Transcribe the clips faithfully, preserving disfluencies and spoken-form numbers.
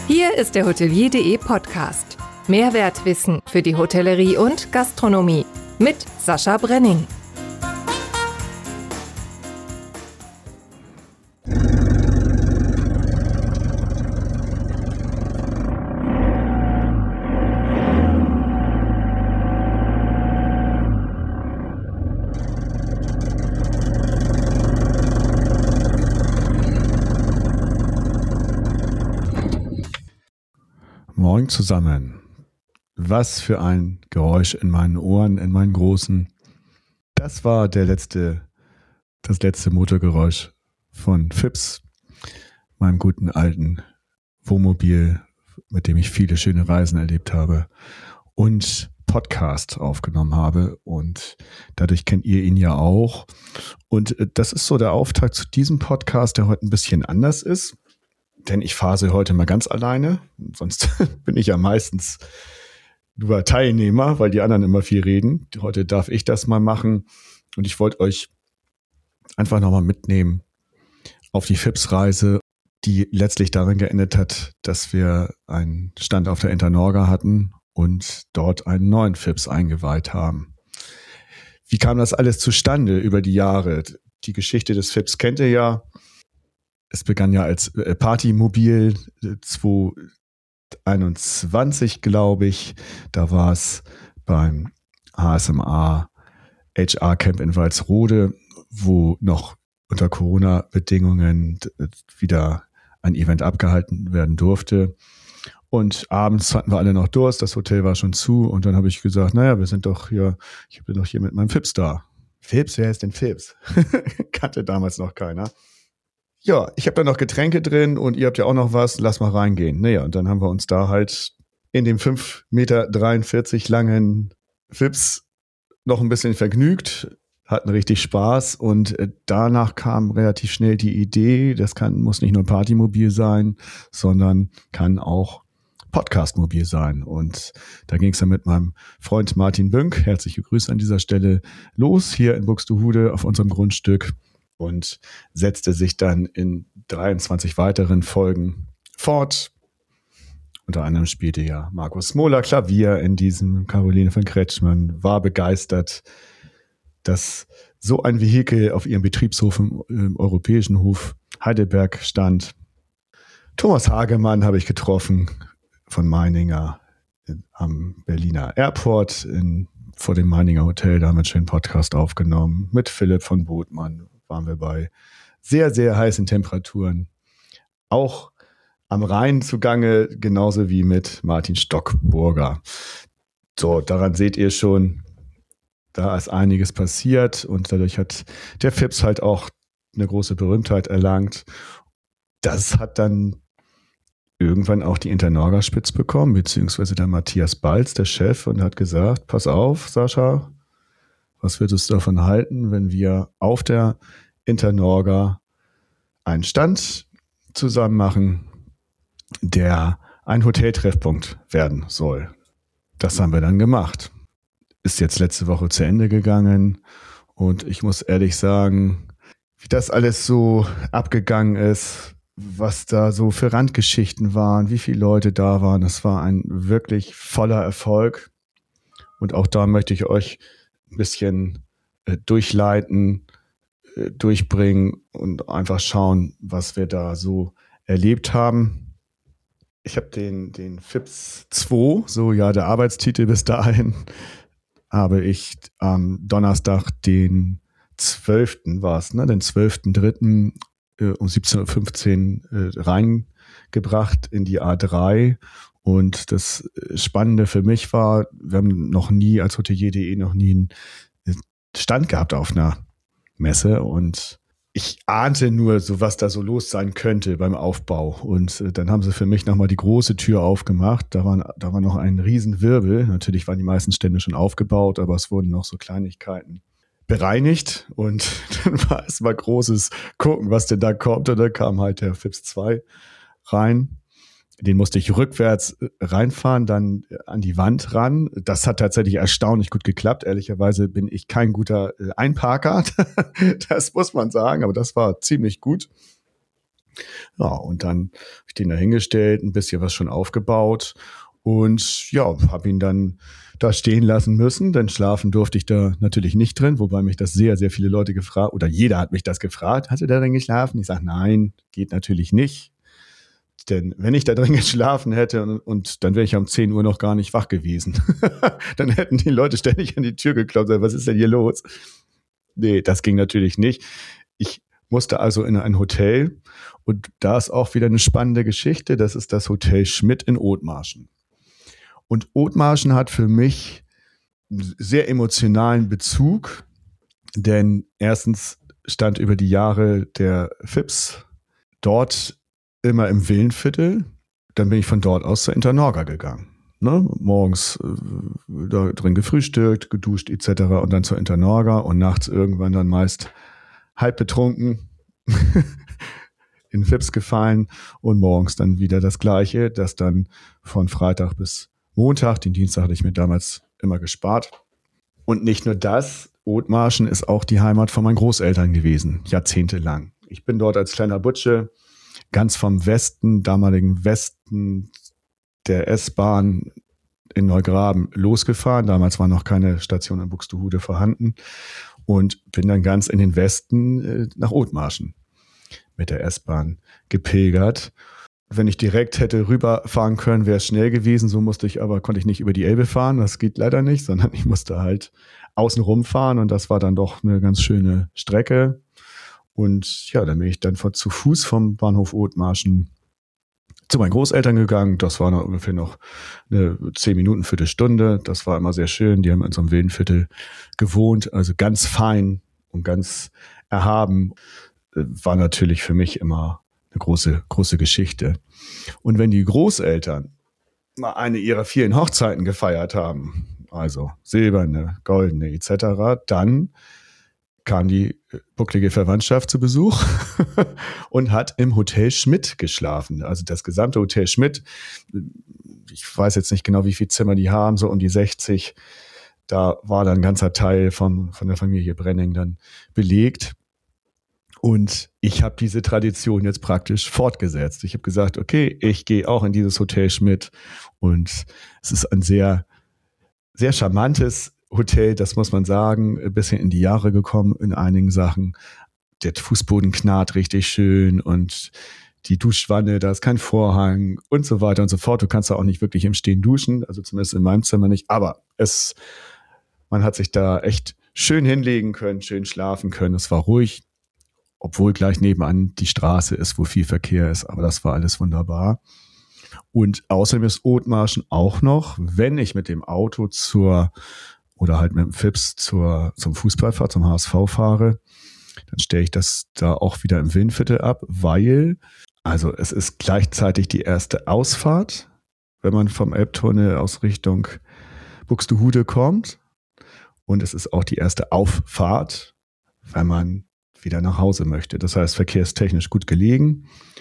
Hier ist der Hotelier punkt de Podcast. Mehrwertwissen für die Hotellerie und Gastronomie mit Sascha Brenning. Moin zusammen. Was für ein Geräusch in meinen Ohren, in meinen großen. Das war der letzte, das letzte Motorgeräusch von Philips, meinem guten alten Wohnmobil, mit dem ich viele schöne Reisen erlebt habe und Podcast aufgenommen habe. Und dadurch kennt ihr ihn ja auch. Und das ist so der Auftakt zu diesem Podcast, der heute ein bisschen anders ist. Denn ich phase heute mal ganz alleine, sonst bin ich ja meistens nur Teilnehmer, weil die anderen immer viel reden. Heute darf ich das mal machen und ich wollte euch einfach nochmal mitnehmen auf die Philips-Reise, die letztlich darin geendet hat, dass wir einen Stand auf der Internorga hatten und dort einen neuen Philips eingeweiht haben. Wie kam das alles zustande über die Jahre? Die Geschichte des Philips kennt ihr ja. Es begann ja als Partymobil zweitausendeinundzwanzig, glaube ich. Da war es beim H S M A H R Camp in Walsrode, wo noch unter Corona-Bedingungen wieder ein Event abgehalten werden durfte. Und abends hatten wir alle noch Durst, das Hotel war schon zu. Und dann habe ich gesagt, naja, wir sind doch hier, ich bin doch hier mit meinem Philips da. Philips, wer ist denn Philips? Kannte damals noch keiner. Ja, ich habe da noch Getränke drin und ihr habt ja auch noch was, lass mal reingehen. Naja, und dann haben wir uns da halt in dem fünf Meter dreiundvierzig langen Philips noch ein bisschen vergnügt, hatten richtig Spaß und danach kam relativ schnell die Idee, das kann, muss nicht nur Partymobil sein, sondern kann auch Podcastmobil sein. Und da ging es dann mit meinem Freund Martin Bünck, herzliche Grüße an dieser Stelle, los hier in Buxtehude auf unserem Grundstück. Und setzte sich dann in dreiundzwanzig weiteren Folgen fort. Unter anderem spielte ja Markus Smola Klavier in diesem, Caroline von Kretschmann war begeistert, dass so ein Vehikel auf ihrem Betriebshof im, im Europäischen Hof Heidelberg stand. Thomas Hagemann habe ich getroffen von Meininger in, am Berliner Airport in, vor dem Meininger Hotel. Da haben wir einen schönen Podcast aufgenommen mit Philipp von Botmann. Waren wir bei sehr, sehr heißen Temperaturen. Auch am Rhein zugange, genauso wie mit Martin Stockburger. So, daran seht ihr schon, da ist einiges passiert und dadurch hat der Philips halt auch eine große Berühmtheit erlangt. Das hat dann irgendwann auch die Internorga spitz bekommen, beziehungsweise der Matthias Balz, der Chef, und hat gesagt, pass auf, Sascha, was würdest du davon halten, wenn wir auf der Internorga einen Stand zusammen machen, der ein Hoteltreffpunkt werden soll? Das haben wir dann gemacht. Ist jetzt letzte Woche zu Ende gegangen und ich muss ehrlich sagen, wie das alles so abgegangen ist, was da so für Randgeschichten waren, wie viele Leute da waren, das war ein wirklich voller Erfolg. Und auch da möchte ich euch ein bisschen äh, durchleiten, äh, durchbringen und einfach schauen, was wir da so erlebt haben. Ich habe den, den Philips zwei, so ja der Arbeitstitel bis dahin, habe ich am Donnerstag, den zwölften war es, ne, den zwölften dritten äh, um siebzehn Uhr fünfzehn äh, reingebracht in die A drei. Und das Spannende für mich war, wir haben noch nie als Hotelier punkt de noch nie einen Stand gehabt auf einer Messe und ich ahnte nur so, was da so los sein könnte beim Aufbau. Und dann haben sie für mich nochmal die große Tür aufgemacht. Da war, da war noch ein Riesenwirbel. Natürlich waren die meisten Stände schon aufgebaut, aber es wurden noch so Kleinigkeiten bereinigt. Und dann war es mal großes Gucken, was denn da kommt. Und dann kam halt der Philips zwei rein. Den musste ich rückwärts reinfahren, dann an die Wand ran. Das hat tatsächlich erstaunlich gut geklappt. Ehrlicherweise bin ich kein guter Einparker. Das muss man sagen, aber das war ziemlich gut. Ja, und dann habe ich den da hingestellt, ein bisschen was schon aufgebaut und ja, habe ihn dann da stehen lassen müssen, denn schlafen durfte ich da natürlich nicht drin, wobei mich das sehr, sehr viele Leute gefragt, oder jeder hat mich das gefragt, hast du da drin geschlafen? Ich sage, nein, geht natürlich nicht, denn wenn ich da drin geschlafen hätte und, und dann wäre ich um zehn Uhr noch gar nicht wach gewesen, dann hätten die Leute ständig an die Tür geklopft, was ist denn hier los? Nee, das ging natürlich nicht. Ich musste also in ein Hotel und da ist auch wieder eine spannende Geschichte, das ist das Hotel Schmidt in Othmarschen. Und Othmarschen hat für mich einen sehr emotionalen Bezug, denn erstens stand über die Jahre der Fips dort immer im Villenviertel, dann bin ich von dort aus zur Internorga gegangen. Ne? Morgens äh, da drin gefrühstückt, geduscht et cetera und dann zur Internorga und nachts irgendwann dann meist halb betrunken in Fips gefallen und morgens dann wieder das Gleiche, das dann von Freitag bis Montag, den Dienstag hatte ich mir damals immer gespart. Und nicht nur das, Othmarschen ist auch die Heimat von meinen Großeltern gewesen, jahrzehntelang. Ich bin dort als kleiner Butsche ganz vom Westen, damaligen Westen der S-Bahn in Neugraben losgefahren. Damals war noch keine Station in Buxtehude vorhanden und bin dann ganz in den Westen äh, nach Othmarschen mit der S-Bahn gepilgert. Wenn ich direkt hätte rüberfahren können, wäre es schnell gewesen. So musste ich aber, konnte ich nicht über die Elbe fahren. Das geht leider nicht, sondern ich musste halt außen rumfahren und das war dann doch eine ganz schöne Strecke. Und ja, dann bin ich dann von, zu Fuß vom Bahnhof Othmarschen zu meinen Großeltern gegangen. Das war noch ungefähr noch eine zehn Minuten, Viertelstunde. Das war immer sehr schön. Die haben in so einem Villenviertel gewohnt, also ganz fein und ganz erhaben. War natürlich für mich immer eine große, große Geschichte. Und wenn die Großeltern mal eine ihrer vielen Hochzeiten gefeiert haben, also silberne, goldene et cetera, dann kam die bucklige Verwandtschaft zu Besuch und hat im Hotel Schmidt geschlafen. Also das gesamte Hotel Schmidt, ich weiß jetzt nicht genau, wie viele Zimmer die haben, so um die sechzig. Da war dann ein ganzer Teil von, von der Familie Brenning dann belegt. Und ich habe diese Tradition jetzt praktisch fortgesetzt. Ich habe gesagt, okay, ich gehe auch in dieses Hotel Schmidt. Und es ist ein sehr, sehr charmantes Hotel, das muss man sagen, ein bisschen in die Jahre gekommen in einigen Sachen. Der Fußboden knarrt richtig schön und die Duschwanne, da ist kein Vorhang und so weiter und so fort. Du kannst da auch nicht wirklich im Stehen duschen, also zumindest in meinem Zimmer nicht. Aber es, man hat sich da echt schön hinlegen können, schön schlafen können. Es war ruhig, obwohl gleich nebenan die Straße ist, wo viel Verkehr ist. Aber das war alles wunderbar. Und außerdem ist Othmarschen auch noch, wenn ich mit dem Auto zur oder halt mit dem Fips zur, zum Fußball fahre, zum H S V fahre, dann stelle ich das da auch wieder im Villenviertel ab, weil, also es ist gleichzeitig die erste Ausfahrt, wenn man vom Elbtunnel aus Richtung Buxtehude kommt, und es ist auch die erste Auffahrt, wenn man wieder nach Hause möchte. Das heißt, verkehrstechnisch gut gelegen.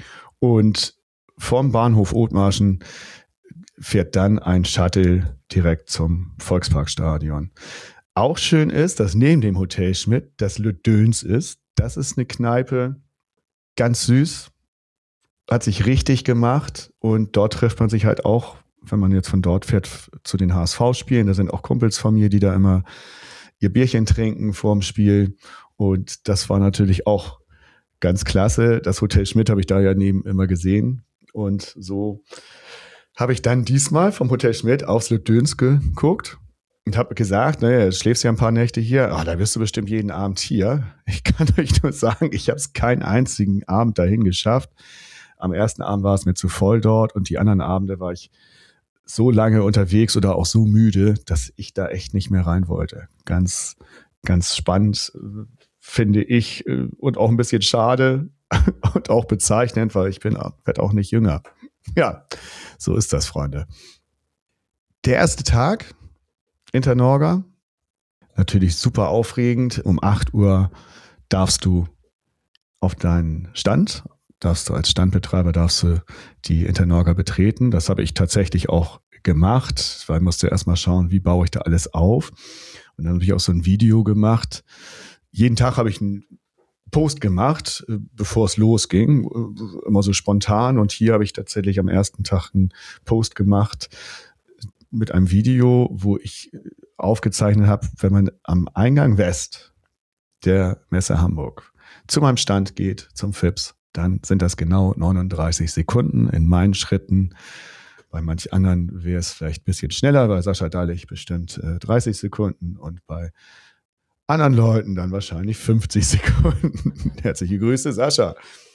Und vom Bahnhof Othmarschen fährt dann ein Shuttle direkt zum Volksparkstadion. Auch schön ist, dass neben dem Hotel Schmidt das Le Döns ist. Das ist eine Kneipe, ganz süß, hat sich richtig gemacht und dort trifft man sich halt auch, wenn man jetzt von dort fährt, zu den H S V-Spielen. Da sind auch Kumpels von mir, die da immer ihr Bierchen trinken vorm Spiel und das war natürlich auch ganz klasse. Das Hotel Schmidt habe ich da ja neben immer gesehen und so habe ich dann diesmal vom Hotel Schmidt aufs Le Döns geguckt und habe gesagt, naja, schläfst ja ein paar Nächte hier, ah, da wirst du bestimmt jeden Abend hier. Ich kann euch nur sagen, ich habe es keinen einzigen Abend dahin geschafft. Am ersten Abend war es mir zu voll dort und die anderen Abende war ich so lange unterwegs oder auch so müde, dass ich da echt nicht mehr rein wollte. Ganz, ganz spannend, finde ich, und auch ein bisschen schade und auch bezeichnend, weil ich bin, werde auch nicht jünger. Ja, so ist das, Freunde. Der erste Tag, Internorga, natürlich super aufregend. Um acht Uhr darfst du auf deinen Stand, darfst du als Standbetreiber, darfst du die Internorga betreten. Das habe ich tatsächlich auch gemacht, weil ich musste erstmal schauen, wie baue ich da alles auf. Und dann habe ich auch so ein Video gemacht. Jeden Tag habe ich ein Post gemacht, bevor es losging, immer so spontan. Und hier habe ich tatsächlich am ersten Tag einen Post gemacht mit einem Video, wo ich aufgezeichnet habe, wenn man am Eingang West der Messe Hamburg zu meinem Stand geht, zum Fips, dann sind das genau neununddreißig Sekunden in meinen Schritten. Bei manch anderen wäre es vielleicht ein bisschen schneller, bei Sascha Dallich bestimmt äh, dreißig Sekunden und bei anderen Leuten dann wahrscheinlich fünfzig Sekunden. Herzliche Grüße, Sascha.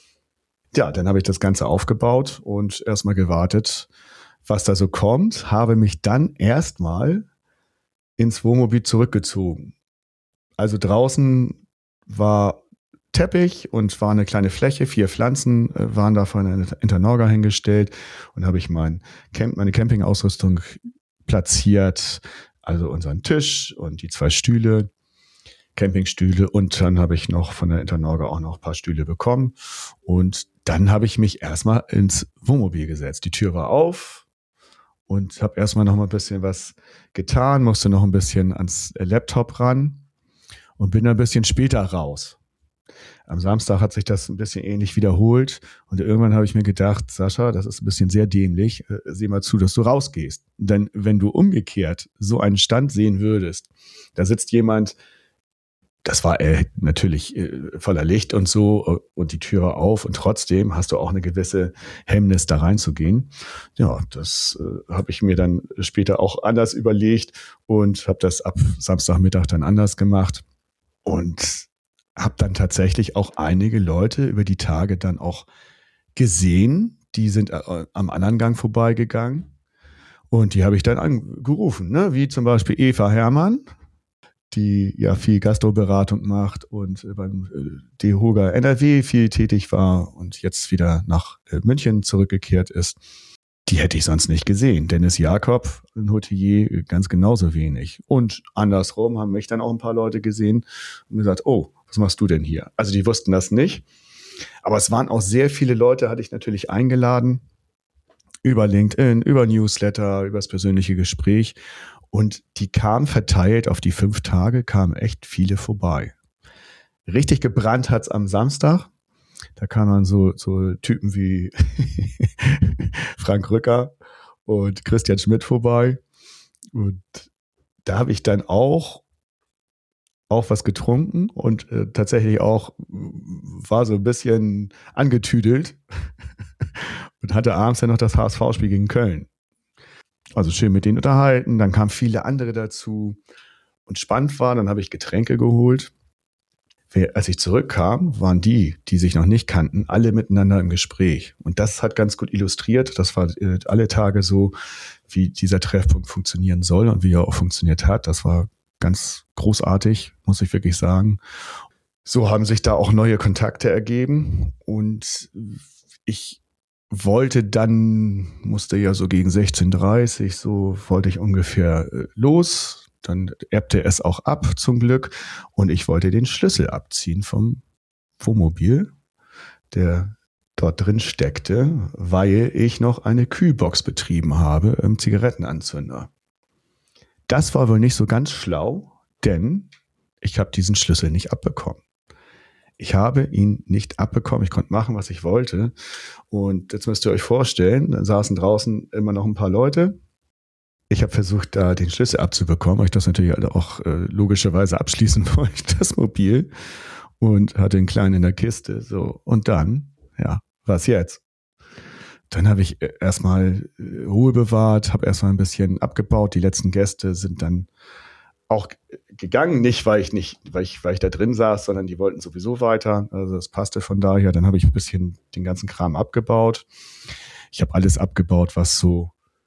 Ja, dann habe ich das Ganze aufgebaut und erstmal gewartet, was da so kommt, habe mich dann erstmal ins Wohnmobil zurückgezogen. Also draußen war Teppich und war eine kleine Fläche, vier Pflanzen äh, waren da von einer Internorga hingestellt und habe ich mein Camp, meine Campingausrüstung platziert, also unseren Tisch und die zwei Stühle, Campingstühle und dann habe ich noch von der Internorga auch noch ein paar Stühle bekommen und dann habe ich mich erstmal ins Wohnmobil gesetzt. Die Tür war auf und habe erstmal noch mal ein bisschen was getan, musste noch ein bisschen ans Laptop ran und bin dann ein bisschen später raus. Am Samstag hat sich das ein bisschen ähnlich wiederholt und irgendwann habe ich mir gedacht, Sascha, das ist ein bisschen sehr dämlich, sieh mal zu, dass du rausgehst. Denn wenn du umgekehrt so einen Stand sehen würdest, da sitzt jemand, das war äh, natürlich äh, voller Licht und so und die Tür war auf und trotzdem hast du auch eine gewisse Hemmnis, da reinzugehen. Ja, das äh, habe ich mir dann später auch anders überlegt und habe das ab Samstagmittag dann anders gemacht und habe dann tatsächlich auch einige Leute über die Tage dann auch gesehen, die sind äh, am anderen Gang vorbeigegangen und die habe ich dann angerufen, ne? Wie zum Beispiel Eva Herrmann, die ja viel Gastroberatung macht und beim DEHOGA N R W viel tätig war und jetzt wieder nach München zurückgekehrt ist. Die hätte ich sonst nicht gesehen. Dennis Jakob, ein Hotelier, ganz genauso wenig. Und andersrum haben mich dann auch ein paar Leute gesehen und gesagt, oh, was machst du denn hier? Also die wussten das nicht. Aber es waren auch sehr viele Leute, hatte ich natürlich eingeladen, über LinkedIn, über Newsletter, über das persönliche Gespräch. Und die kamen verteilt auf die fünf Tage, kamen echt viele vorbei. Richtig gebrannt hat's am Samstag. Da kamen dann so, so Typen wie Frank Rücker und Christian Schmidt vorbei. Und da habe ich dann auch, auch was getrunken und äh, tatsächlich auch war so ein bisschen angetüdelt und hatte abends dann noch das H S V-Spiel gegen Köln. Also schön mit denen unterhalten, dann kamen viele andere dazu und spannend war, dann habe ich Getränke geholt. Als ich zurückkam, waren die, die sich noch nicht kannten, alle miteinander im Gespräch. Und das hat ganz gut illustriert, das war alle Tage so, wie dieser Treffpunkt funktionieren soll und wie er auch funktioniert hat. Das war ganz großartig, muss ich wirklich sagen. So haben sich da auch neue Kontakte ergeben und ich wollte dann, musste ja so gegen sechzehn Uhr dreißig, so wollte ich ungefähr los. Dann ebbte es auch ab zum Glück und ich wollte den Schlüssel abziehen vom Wohnmobil, der dort drin steckte, weil ich noch eine Kühlbox betrieben habe im Zigarettenanzünder. Das war wohl nicht so ganz schlau, denn ich habe diesen Schlüssel nicht abbekommen. Ich habe ihn nicht abbekommen. Ich konnte machen, was ich wollte. Und jetzt müsst ihr euch vorstellen, da saßen draußen immer noch ein paar Leute. Ich habe versucht, da den Schlüssel abzubekommen, weil ich das natürlich auch äh, logischerweise abschließen wollte, das Mobil. Und hatte einen kleinen in der Kiste. So. Und dann, ja, was jetzt? Dann habe ich erstmal äh, Ruhe bewahrt, habe erstmal ein bisschen abgebaut. Die letzten Gäste sind dann auch gegangen, nicht weil ich nicht, weil ich, weil ich da drin saß, sondern die wollten sowieso weiter. Also das passte von daher. Dann habe ich ein bisschen den ganzen Kram abgebaut. Ich habe alles abgebaut, was so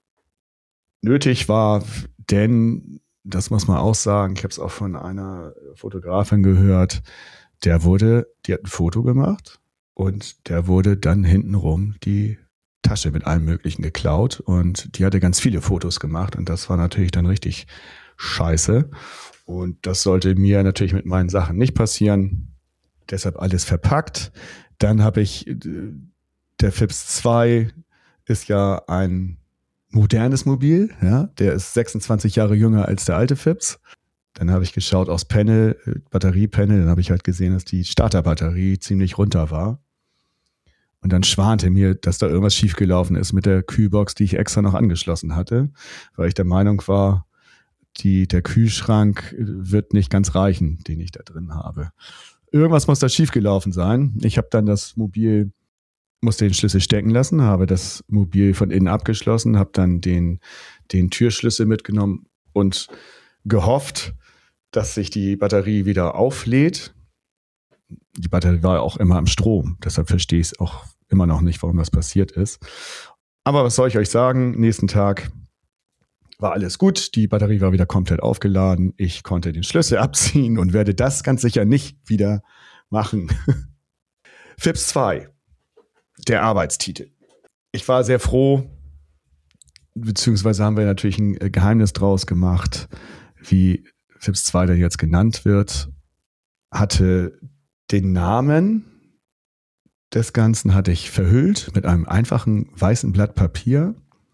nötig war, denn das muss man auch sagen. Ich habe es auch von einer Fotografin gehört. Der wurde, die hat ein Foto gemacht und der wurde dann hintenrum die Tasche mit allem Möglichen geklaut und die hatte ganz viele Fotos gemacht und das war natürlich dann richtig scheiße. Und das sollte mir natürlich mit meinen Sachen nicht passieren. Deshalb alles verpackt. Dann habe ich, der Fips zwei ist ja ein modernes Mobil. Ja, der ist sechsundzwanzig Jahre jünger als der alte Fips. Dann habe ich geschaut aufs Panel, Batteriepanel, dann habe ich halt gesehen, dass die Starterbatterie ziemlich runter war. Und dann schwante mir, dass da irgendwas schiefgelaufen ist mit der Kühlbox, die ich extra noch angeschlossen hatte, weil ich der Meinung war, die, der Kühlschrank wird nicht ganz reichen, den ich da drin habe. Irgendwas muss da schiefgelaufen sein. Ich habe dann das Mobil, musste den Schlüssel stecken lassen, habe das Mobil von innen abgeschlossen, habe dann den, den Türschlüssel mitgenommen und gehofft, dass sich die Batterie wieder auflädt. Die Batterie war auch immer am Strom, deshalb verstehe ich es auch immer noch nicht, warum das passiert ist. Aber was soll ich euch sagen? Nächsten Tag war alles gut, die Batterie war wieder komplett aufgeladen, ich konnte den Schlüssel abziehen und werde das ganz sicher nicht wieder machen. FIPS zwei, der Arbeitstitel. Ich war sehr froh, beziehungsweise haben wir natürlich ein Geheimnis draus gemacht, wie FIPS zwei denn jetzt genannt wird, hatte den Namen des Ganzen hatte ich verhüllt mit einem einfachen weißen Blatt Papier.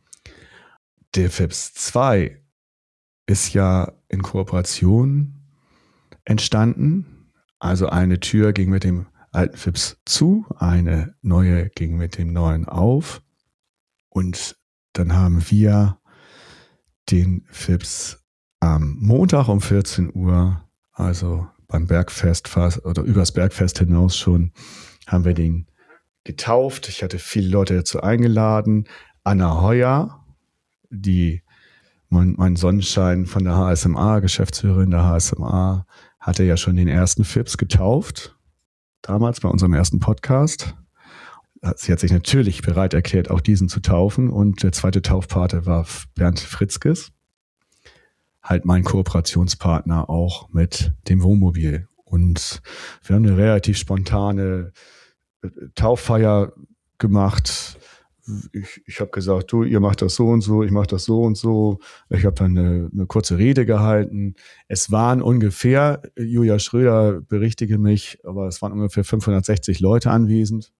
Der FIPS zwei ist ja in Kooperation entstanden. Also eine Tür ging mit dem alten FIPS zu, eine neue ging mit dem neuen auf. Und dann haben wir den FIPS am Montag um vierzehn Uhr, also beim Bergfest fast oder übers Bergfest hinaus schon, haben wir den getauft. Ich hatte viele Leute dazu eingeladen. Anna Heuer, die mein, mein Sonnenschein von der H S M A, Geschäftsführerin der H S M A, hatte ja schon den ersten FIPS getauft, damals bei unserem ersten Podcast. Sie hat sich natürlich bereit erklärt, auch diesen zu taufen. Und der zweite Taufpate war Bernd Fritzkes, halt mein Kooperationspartner auch mit dem Wohnmobil. Und wir haben eine relativ spontane Tauffeier gemacht. Ich, ich habe gesagt, du, ihr macht das so und so, ich mache das so und so. Ich habe dann eine, eine kurze Rede gehalten. Es waren ungefähr, Julia Schröder berichtige mich, aber es waren ungefähr fünfhundertsechzig Leute anwesend.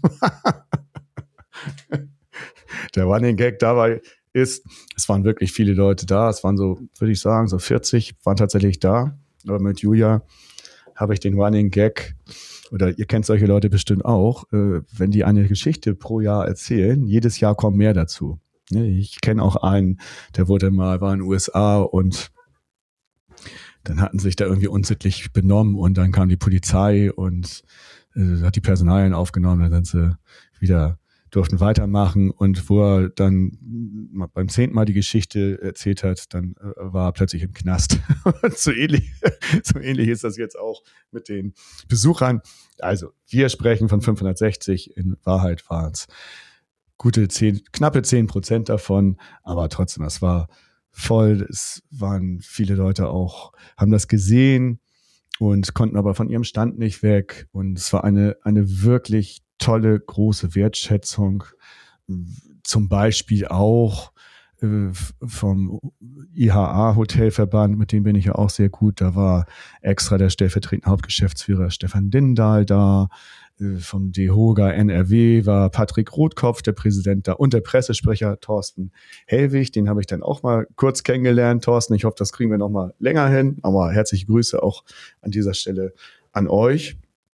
Der Running Gag dabei ist, es waren wirklich viele Leute da. Es waren so, würde ich sagen, so vierzig waren tatsächlich da. Aber mit Julia habe ich den Running Gag, oder ihr kennt solche Leute bestimmt auch, äh, wenn die eine Geschichte pro Jahr erzählen, jedes Jahr kommen mehr dazu. Ich kenne auch einen, der wurde mal, war in den U S A und dann hatten sich da irgendwie unsittlich benommen und dann kam die Polizei und äh, hat die Personalien aufgenommen, dann sind sie wieder, durften weitermachen und wo er dann beim zehnten Mal die Geschichte erzählt hat, dann äh, war er plötzlich im Knast. Und so ähnlich, so ähnlich ist das jetzt auch mit den Besuchern. Also wir sprechen von fünfhundertsechzig, in Wahrheit waren es gute zehn, knappe zehn Prozent davon, aber trotzdem, es war voll, es waren viele Leute auch, haben das gesehen und konnten aber von ihrem Stand nicht weg und es war eine, eine wirklich tolle, große Wertschätzung, zum Beispiel auch äh, vom I H A-Hotelverband, mit dem bin ich ja auch sehr gut, da war extra der stellvertretende Hauptgeschäftsführer Stefan Lindahl da, äh, vom DEHOGA N R W war Patrick Rotkopf, der Präsident da und der Pressesprecher Thorsten Hellwig, den habe ich dann auch mal kurz kennengelernt. Thorsten, ich hoffe, das kriegen wir noch mal länger hin, aber herzliche Grüße auch an dieser Stelle an euch.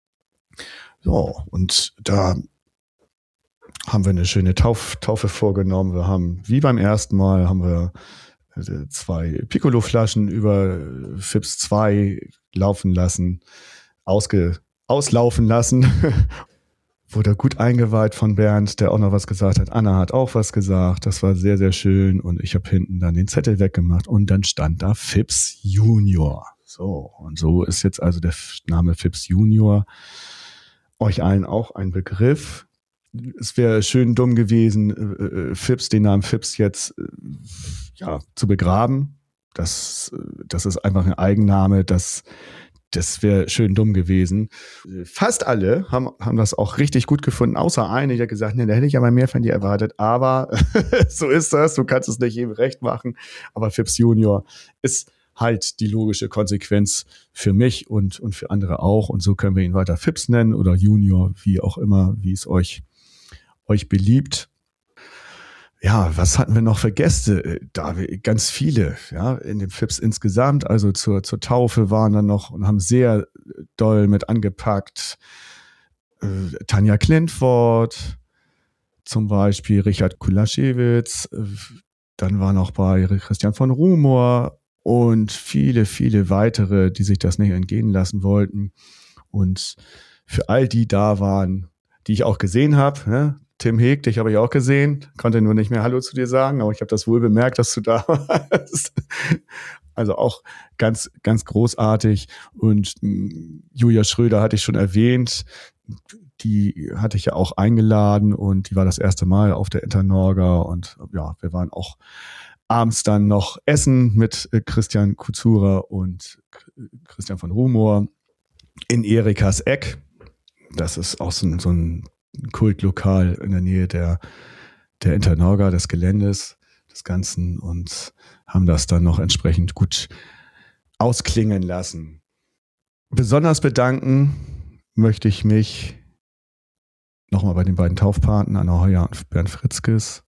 So, und da haben wir eine schöne Tauf, Taufe vorgenommen. Wir haben, wie beim ersten Mal, haben wir zwei Piccolo-Flaschen über FIPS zwei laufen lassen, ausge, auslaufen lassen. Wurde gut eingeweiht von Bernd, der auch noch was gesagt hat. Anna hat auch was gesagt. Das war sehr, sehr schön. Und ich habe hinten dann den Zettel weggemacht. Und dann stand da FIPS Junior. So, und so ist jetzt also der Name FIPS Junior euch allen auch ein Begriff. Es wäre schön dumm gewesen, äh, FIPS, den Namen FIPS jetzt äh, ja, zu begraben. Das, das ist einfach ein Eigenname, das, das wäre schön dumm gewesen. Fast alle haben, haben das auch richtig gut gefunden, außer eine, die hat gesagt, ne, da hätte ich aber mehr von dir erwartet. Aber so ist das, du kannst es nicht jedem recht machen. Aber FIPS Junior ist halt die logische Konsequenz für mich und, und für andere auch. Und so können wir ihn weiter FIPS nennen oder Junior, wie auch immer, wie es euch, euch beliebt. Ja, was hatten wir noch für Gäste? Da ganz viele, ja, in dem Fips insgesamt. Also zur, zur Taufe waren dann noch und haben sehr doll mit angepackt. Äh, Tanja Klintfort, zum Beispiel Richard Kulaschewitz, äh, dann war noch bei Christian von Rumor und viele, viele weitere, die sich das nicht entgehen lassen wollten. Und für all die da waren, die ich auch gesehen habe, ne? Tim Heg, dich habe ich auch gesehen, konnte nur nicht mehr Hallo zu dir sagen, aber ich habe das wohl bemerkt, dass du da warst. Also auch ganz, ganz großartig. Und Julia Schröder hatte ich schon erwähnt, die hatte ich ja auch eingeladen und die war das erste Mal auf der Internorga und ja, wir waren auch abends dann noch essen mit Christian Kuzura und Christian von Rumor in Erikas Eck. Das ist auch so ein, so ein Kultlokal in der Nähe der, der Internorga, des Geländes, des Ganzen und haben das dann noch entsprechend gut ausklingen lassen. Besonders bedanken möchte ich mich nochmal bei den beiden Taufpaten, Anna Heuer und Bernd Fritzkes.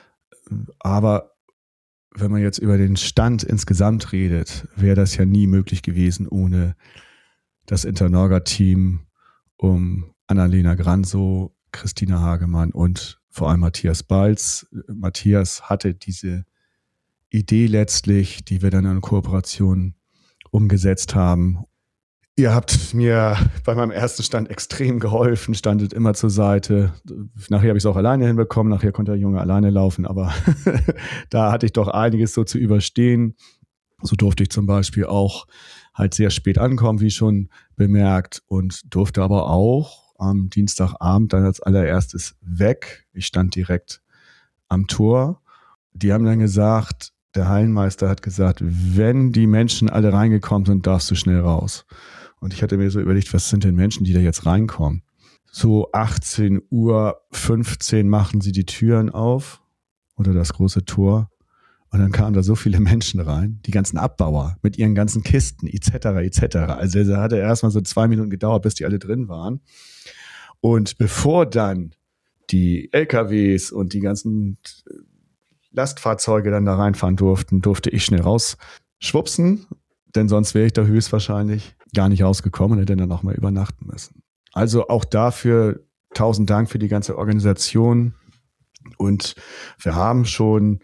Aber wenn man jetzt über den Stand insgesamt redet, wäre das ja nie möglich gewesen ohne das Internorga-Team um Annalena Granso, Christina Hagemann und vor allem Matthias Balz. Matthias hatte diese Idee letztlich, die wir dann in Kooperation umgesetzt haben. Ihr habt mir bei meinem ersten Stand extrem geholfen, standet immer zur Seite. Nachher habe ich es auch alleine hinbekommen, nachher konnte der Junge alleine laufen, aber da hatte ich doch einiges so zu überstehen. So durfte ich zum Beispiel auch halt sehr spät ankommen, wie schon bemerkt, und durfte aber auch am Dienstagabend dann als allererstes weg. Ich stand direkt am Tor. Die haben dann gesagt, der Hallenmeister hat gesagt, wenn die Menschen alle reingekommen sind, darfst du schnell raus. Und ich hatte mir so überlegt, was sind denn Menschen, die da jetzt reinkommen? So achtzehn Uhr fünfzehn machen sie die Türen auf oder das große Tor. Und dann kamen da so viele Menschen rein, die ganzen Abbauer mit ihren ganzen Kisten et cetera et cetera. Also es hatte erstmal so zwei Minuten gedauert, bis die alle drin waren. Und bevor dann die L K Ws und die ganzen Lastfahrzeuge dann da reinfahren durften, durfte ich schnell rausschwupsen, denn sonst wäre ich da höchstwahrscheinlich gar nicht rausgekommen und hätte dann auch mal übernachten müssen. Also auch dafür tausend Dank für die ganze Organisation. Und wir haben schon,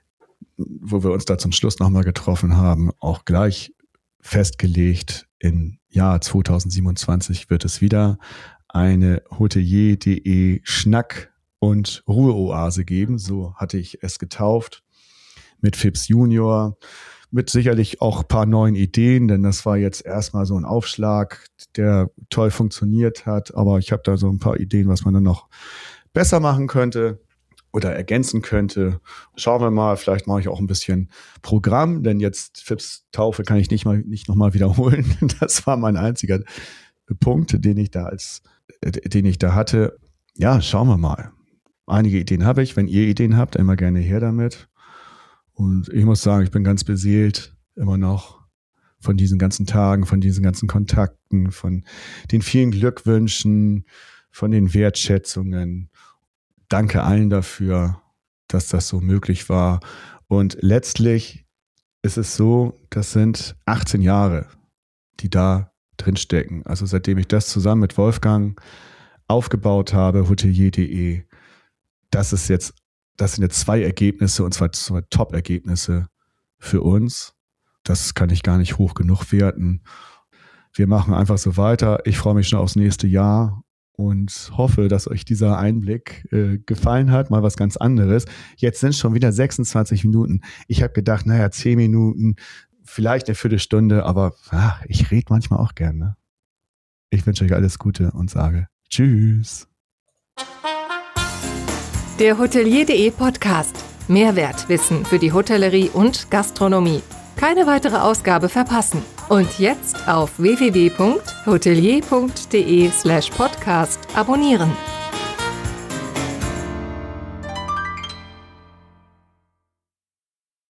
wo wir uns da zum Schluss nochmal getroffen haben, auch gleich festgelegt, im Jahr zweitausendsiebenundzwanzig wird es wieder eine hotelier punkt de Schnack- und Ruheoase geben. So hatte ich es getauft. Mit Fips Junior, mit sicherlich auch ein paar neuen Ideen, denn das war jetzt erstmal so ein Aufschlag, der toll funktioniert hat. Aber ich habe da so ein paar Ideen, was man dann noch besser machen könnte oder ergänzen könnte. Schauen wir mal, vielleicht mache ich auch ein bisschen Programm, denn jetzt Fips Taufe kann ich nicht mal nicht nochmal wiederholen. Das war mein einziger Punkt, den ich da als, den ich da hatte. Ja, schauen wir mal. Einige Ideen habe ich. Wenn ihr Ideen habt, immer gerne her damit. Und ich muss sagen, ich bin ganz beseelt immer noch von diesen ganzen Tagen, von diesen ganzen Kontakten, von den vielen Glückwünschen, von den Wertschätzungen. Danke allen dafür, dass das so möglich war. Und letztlich ist es so, das sind achtzehn Jahre, die da drin stecken. Also seitdem ich das zusammen mit Wolfgang aufgebaut habe, hotelier punkt de, das ist jetzt, das sind jetzt zwei Ergebnisse, und zwar zwei Top-Ergebnisse für uns. Das kann ich gar nicht hoch genug werten. Wir machen einfach so weiter. Ich freue mich schon aufs nächste Jahr und hoffe, dass euch dieser Einblick äh, gefallen hat. Mal was ganz anderes. Jetzt sind schon wieder sechsundzwanzig Minuten. Ich habe gedacht, naja, zehn Minuten, vielleicht eine Viertelstunde, aber ach, ich rede manchmal auch gern. Ne? Ich wünsche euch alles Gute und sage Tschüss. Der hotelier punkt de Podcast. Mehrwertwissen für die Hotellerie und Gastronomie. Keine weitere Ausgabe verpassen. Und jetzt auf w w w punkt hotelier punkt de slash podcast abonnieren.